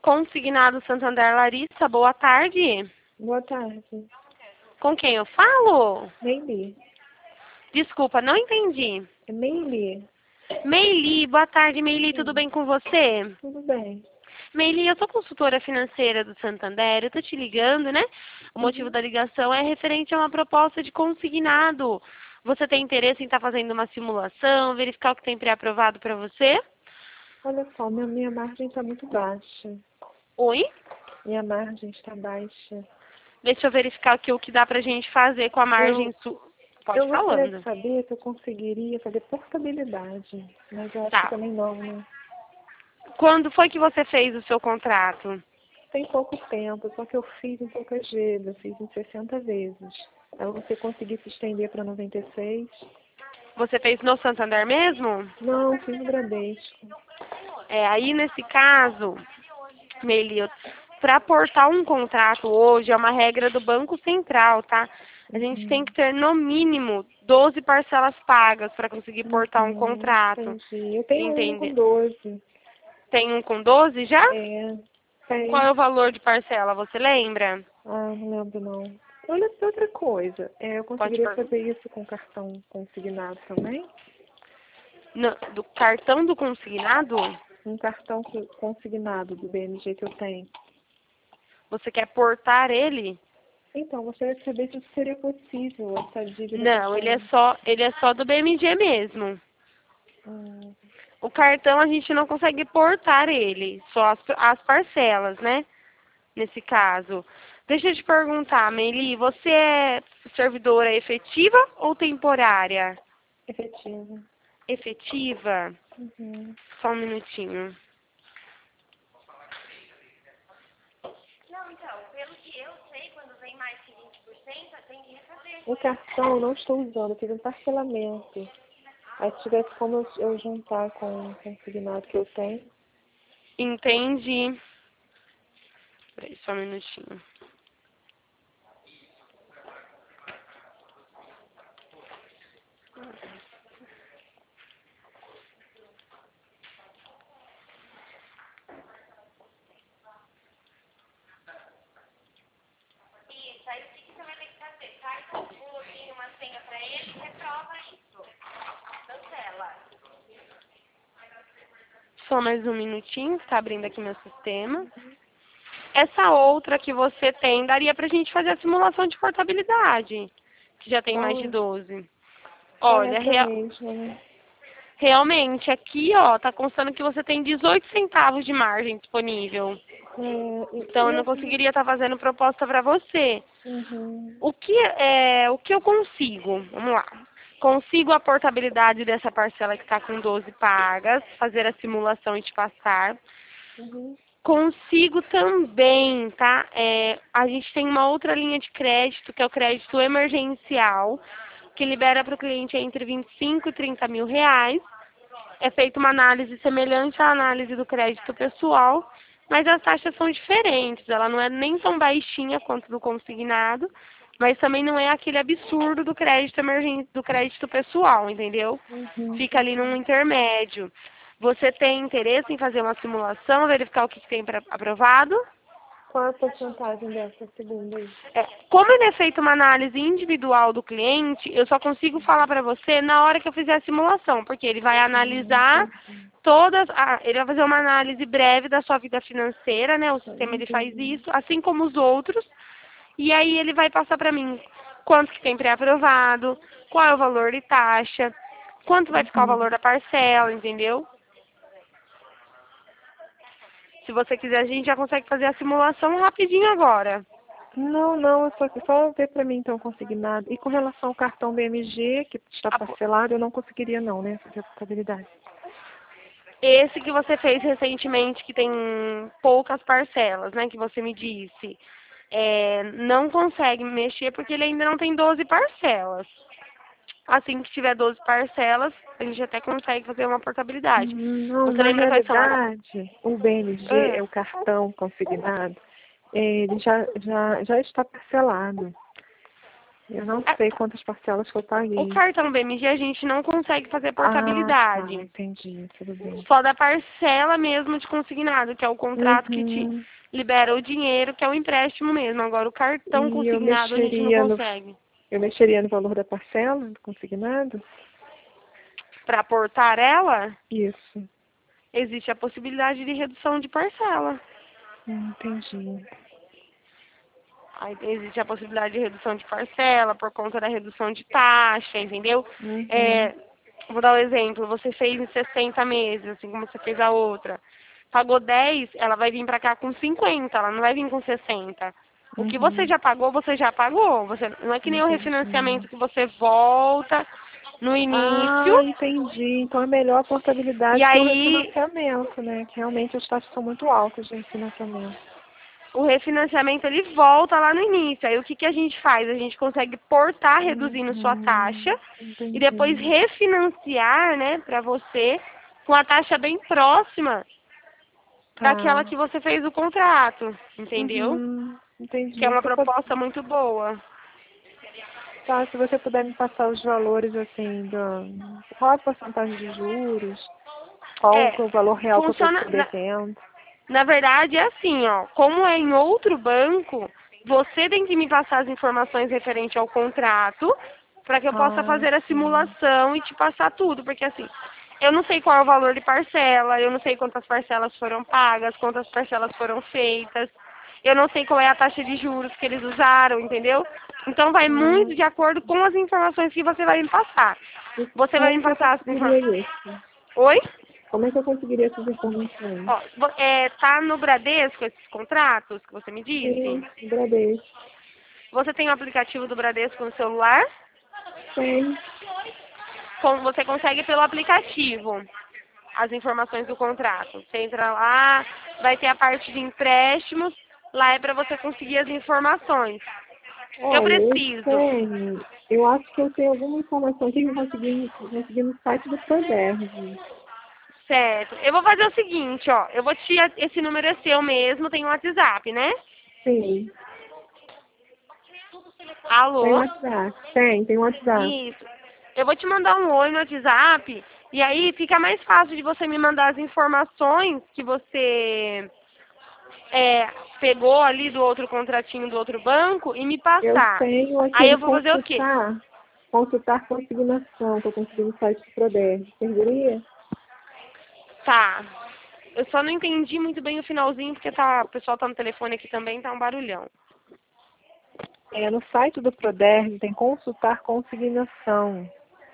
Consignado Santander Larissa, boa tarde. Boa tarde. Com quem eu falo? Meili. Desculpa, não entendi. É Meili? Meili, boa tarde, Meili, tudo bem com você? Tudo bem. Meili, eu sou consultora financeira do Santander, eu tô te ligando, né? O motivo da ligação é referente a uma proposta de consignado. Você tem interesse em estar fazendo uma simulação, verificar o que tem pré-aprovado para você? Olha só, minha margem está muito baixa. Oi? Minha margem está baixa. Deixa eu verificar aqui o que dá pra gente fazer com a margem sua. Pode Eu gostaria falando. de saber se eu conseguiria fazer portabilidade, mas eu acho que Tá. também não, né? Quando foi que você fez o seu contrato? Tem pouco tempo, só que eu fiz em poucas vezes, eu fiz em 60 vezes. Aí você conseguir se estender para 96? Você fez no Santander mesmo? Não, fiz no Bradesco. Aí nesse caso, Melio, para aportar um contrato hoje é uma regra do Banco Central, tá? A gente tem que ter no mínimo 12 parcelas pagas para conseguir portar um contrato. Entendi. Eu tenho um com Entende? 12. Tem um com 12 já? É, Qual tem. é o valor de parcela? Você lembra? Ah, não lembro não. Olha, outra coisa. Eu Pode conseguiria perguntar. fazer isso com cartão consignado também? Do cartão do consignado? Um cartão consignado do BMG que eu tenho. Você quer portar ele? Então, gostaria de saber se isso seria possível, essa dívida que eu Não, tenho. ele é só do BMG mesmo. Hum, O cartão a gente não consegue portar ele, só as parcelas, né? Nesse caso. Deixa eu te perguntar, Meili, você é servidora efetiva ou temporária? efetivo. Efetiva? Uhum. Só um minutinho. O cartão eu não estou usando, eu fiz um parcelamento. Aí se tivesse como eu juntar com o consignado que eu tenho. Entendi. Peraí, só um minutinho. Só mais um minutinho, está abrindo aqui meu sistema. Essa outra que você tem, daria pra gente fazer a simulação de portabilidade, que já tem mais de Qual, 12. qual é Olha, essa mesma, né? realmente, aqui, ó, tá constando que você tem 18 centavos de margem disponível. Então, eu não conseguiria estar fazendo proposta para você. Uhum. O que eu consigo? Vamos lá. Consigo a portabilidade dessa parcela que está com 12 pagas, fazer a simulação e te passar. Uhum. Consigo também, tá? A gente tem uma outra linha de crédito, que é o crédito emergencial, que libera para o cliente entre 25 e 30 mil reais. É feita uma análise semelhante à análise do crédito pessoal, mas as taxas são diferentes. Ela não é nem tão baixinha quanto do consignado, mas também não é aquele absurdo do crédito do crédito pessoal, entendeu? Uhum. Fica ali num intermédio. Você tem interesse em fazer uma simulação, verificar o que tem aprovado? Qual é a porcentagem dessa segunda aí? Como ele é feita uma análise individual do cliente, eu só consigo falar para você na hora que eu fizer a simulação, porque ele vai analisar ele vai fazer uma análise breve da sua vida financeira, né? O sistema ele faz isso, assim como os outros, e aí ele vai passar para mim quanto que tem pré-aprovado, qual é o valor de taxa, quanto vai ficar o valor da parcela, entendeu? Se você quiser, a gente já consegue fazer a simulação rapidinho agora. Não, só ver para mim então consignado. E com relação ao cartão BMG, que está parcelado, eu não conseguiria não, né? Fazer a portabilidade. Esse que você fez recentemente, que tem poucas parcelas, né, que você me disse, não consegue mexer porque ele ainda não tem 12 parcelas. Assim que tiver 12 parcelas, a gente até consegue fazer uma portabilidade. Não, Você na lembra quais são as... realidade, o BMG é o cartão consignado. Ele já está parcelado. Eu não sei quantas parcelas que eu paguei. O cartão BMG a gente não consegue fazer Tá, portabilidade. entendi, tudo bem. Só da parcela mesmo de consignado, que é o contrato que te Uhum. libera o dinheiro, que é o empréstimo mesmo. Agora o cartão E consignado a gente não consegue. eu mexeria no valor da parcela do consignado? Para portar ela, Isso. existe a possibilidade de redução de parcela. Entendi. Aí existe a possibilidade de redução de parcela por conta da redução de taxa, entendeu? Uhum. Vou dar um exemplo, você fez em 60 meses, assim como você fez a outra. Pagou 10, ela vai vir para cá com 50, ela não vai vir com 60. O que você Uhum. já pagou, você já pagou. Você, não é que nem o Entendi. refinanciamento que você volta no início Ah, entendi. Então é melhor a e portabilidade que o aí refinanciamento, né? Que realmente as taxas são muito altas de refinanciamento. o refinanciamento ele volta lá no início. Aí o que, que a gente faz? A gente consegue portar reduzindo sua taxa e depois Entendi. refinanciar, né, para você com a taxa bem próxima daquela Tá. que você fez o contrato, entendeu? Que é Entendi. uma proposta muito boa. Tá, se você puder me passar os valores, assim, qual a porcentagem de juros, qual É, que é o valor real que eu funciona, estou devendo. na verdade é assim, ó, como é em outro banco, você tem que me passar as informações referentes ao contrato para que eu possa Ah, fazer a sim. simulação e te passar tudo, porque assim, eu não sei qual é o valor de parcela, eu não sei quantas parcelas foram pagas, quantas parcelas foram feitas, eu não sei qual é a taxa de juros que eles usaram, entendeu? Então vai muito Hum, de acordo com as informações que você vai me passar. e Você vai como me que eu passar as informações. conseguiria isso? Oi? Como é que eu conseguiria essas informações? Ó, tá no Bradesco esses contratos que você me disse? Sim, agradeço. Você tem o aplicativo do Bradesco no celular? Tem. Você consegue pelo aplicativo as informações do contrato. Você entra lá, vai ter a parte de empréstimos, lá é para você conseguir as informações. Eu Olha, eu preciso. tenho. Eu acho que eu tenho alguma informação que eu consegui no site do Proderj. Certo. Eu vou fazer o seguinte, ó. Eu vou te. Esse número é seu mesmo, tem um WhatsApp, né? Sim. Tem Alô? WhatsApp. Tem WhatsApp. Isso. Eu vou te mandar um oi no WhatsApp e aí fica mais fácil de você me mandar as informações que você é, pegou ali do outro contratinho do outro banco e me Eu passar. tenho Aí aquele eu vou fazer o quê? consultar consignação que eu consegui no site do Proderj. Serviria? Tá. Eu só não entendi muito bem o finalzinho porque o pessoal tá no telefone aqui também, tá um barulhão. É, no site do Proderj tem consultar consignação.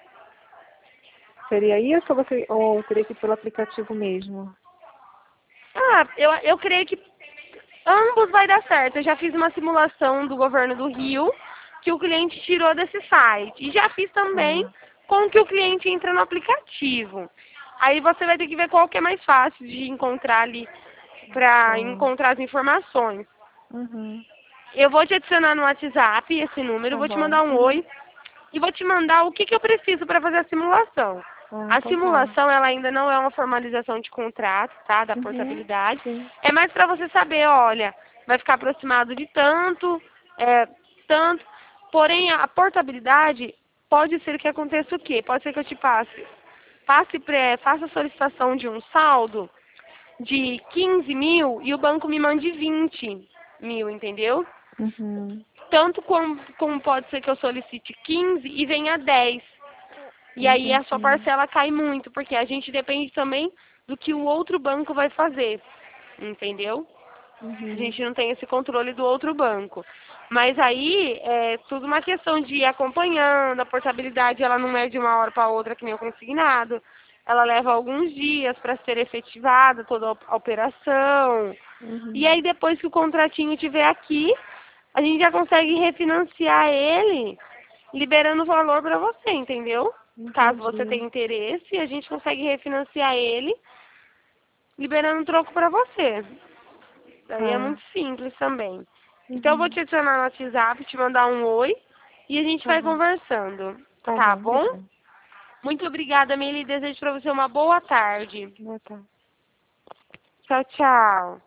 Seria isso ou teria que ir pelo aplicativo mesmo? Ah, eu creio que ambos vai dar certo. Eu já fiz uma simulação do governo do Rio que o cliente tirou desse site. E já fiz também Ah, com que o cliente entra no aplicativo. Aí você vai ter que ver qual que é mais fácil de encontrar ali para tá. encontrar as informações. Uhum. Eu vou te adicionar no WhatsApp esse número, Tá vou te bom. mandar um oi e vou te mandar o que, que eu preciso para fazer a simulação. Ah, A então tá. simulação, ela ainda não é uma formalização de contrato, tá? Da Uhum. portabilidade. Sim. É mais para você saber, olha, vai ficar aproximado de tanto, tanto. Porém, a portabilidade pode ser que aconteça o quê? Pode ser que eu te faça a solicitação de um saldo de 15 mil e o banco me mande 20 mil, entendeu? Uhum. Tanto como pode ser que eu solicite 15 e venha 10. E aí a sua Entendi. parcela cai muito, porque a gente depende também do que o outro banco vai fazer, entendeu? A Uhum. gente não tem esse controle do outro banco. Mas aí é tudo uma questão de ir acompanhando, a portabilidade ela não é de uma hora para outra que nem o consignado. Ela leva alguns dias para ser efetivada toda a operação. E Uhum. aí depois que o contratinho estiver aqui, a gente já consegue refinanciar ele, liberando o valor para você, entendeu? Caso você Entendi. tenha interesse, a gente consegue refinanciar ele, liberando um troco para você. Daí é Tá. muito simples também. Então eu vou Uhum. te adicionar no WhatsApp, te mandar um oi e a gente Tá vai bom. conversando. Tá Tá bom. bom? Obrigada. Muito obrigada, Meli. Desejo para você uma boa tarde. Boa tarde. Tchau, tchau.